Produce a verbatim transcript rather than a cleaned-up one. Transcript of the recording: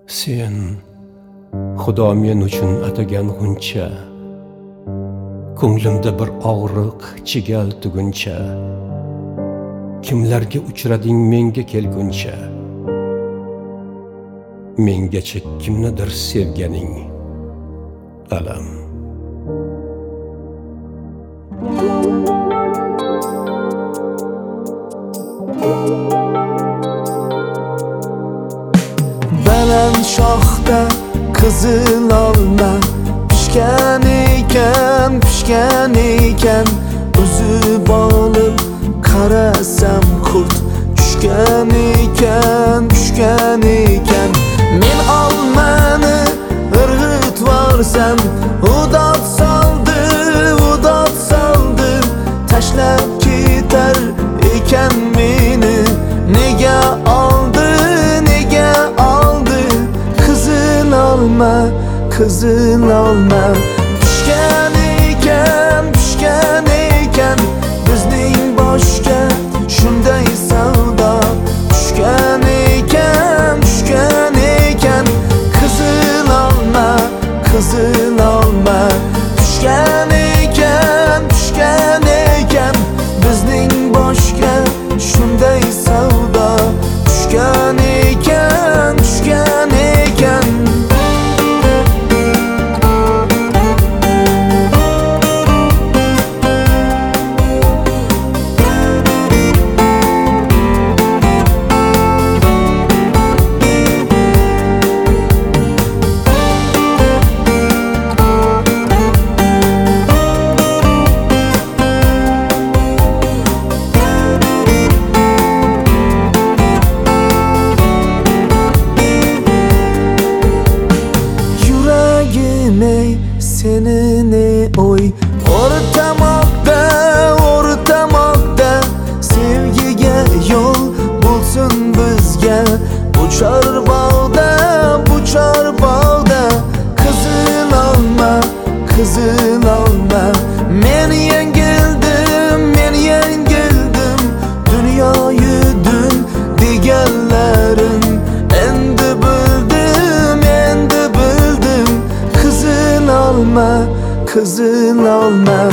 Sen Xudo men uchun atagan g'uncha, ko'nglimda bir og'riq chigal tuguncha. Kimlarga uchrading menga kelguncha, mengacha kimnidir sevganing alam. Baland shoxda qizil olma pishgan ekan, pishgan ekan. Uzib olib qarasam qurt tushgan ekan, tushgan ekan. Men olmani irg'itvorsam, udot soldi, udot soldi. Tashlab ketar ekan meni, nega oldi, nega oldi? Qizil olma, qizil olma pishgan ekan, pishgan ekan. Bizning boshga shunday savdo tushgan ekan, tushgan ekan. Qizil olma, qizil olma tushgan ekan, tushgan ekan. Bizning boshga shunday savdo tushgan ekan, tushgan ekan. Seni ne oy o'rtamoqda, o'rtamoqda. Sevgiga yo'l bo'lsin bizga, bu chorbog'da, bu chorbog'da. Qizil olma, qizil olma men yengildim, men yengildim. Dunyoyu dun deganlarim endi bildim, endi bildim. Qizil olma, qizil olma